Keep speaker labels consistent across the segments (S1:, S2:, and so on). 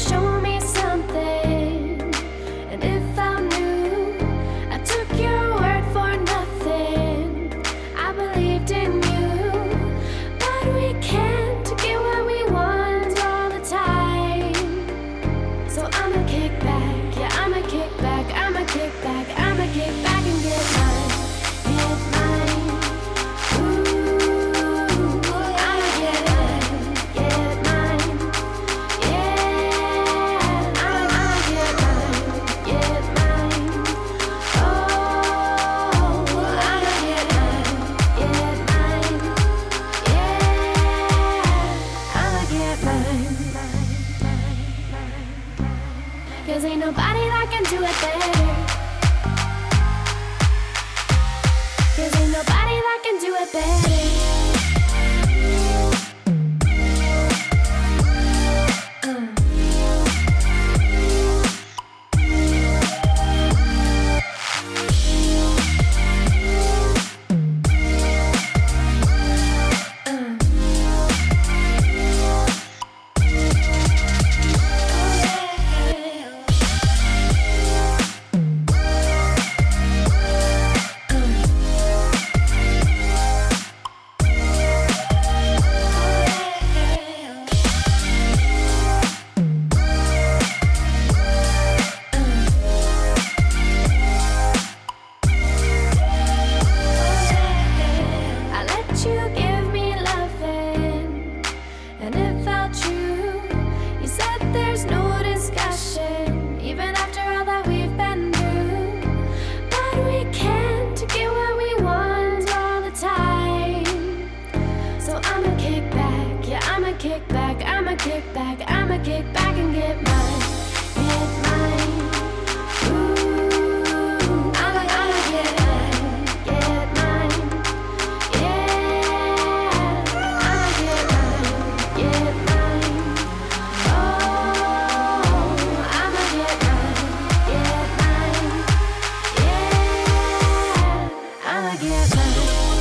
S1: show me something, and if I knew I took your word for nothing, I believed in you, but we can't get what we want all the time. So I'ma kick back, yeah, I'ma kick back, I'ma kick back, I'ma kick back and get mine, get mine. Cause ain't nobody that can do it better. Cause ain't nobody that can do it better. Kick back, I'ma kick back, I'ma kick back and get mine, get mine. Ooh, I'ma get mine, get mine. Yeah, I'ma get mine, get mine. Oh, I'ma get mine, get mine. Yeah, I'ma get mine.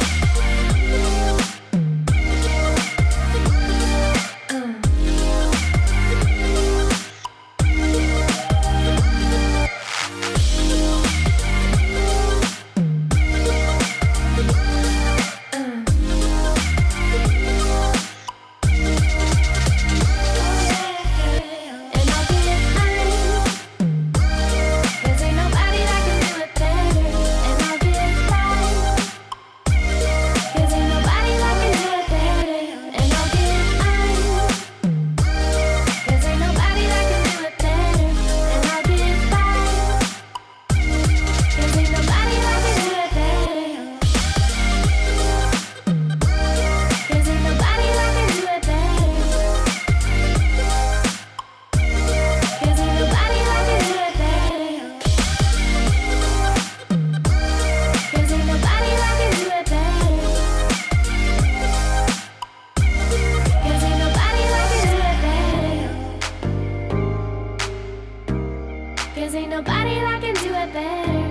S1: Cause ain't nobody that can do it better.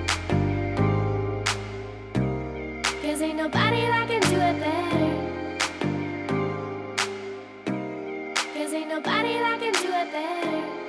S1: Cause ain't nobody that can do it better. Cause ain't nobody that can do it better.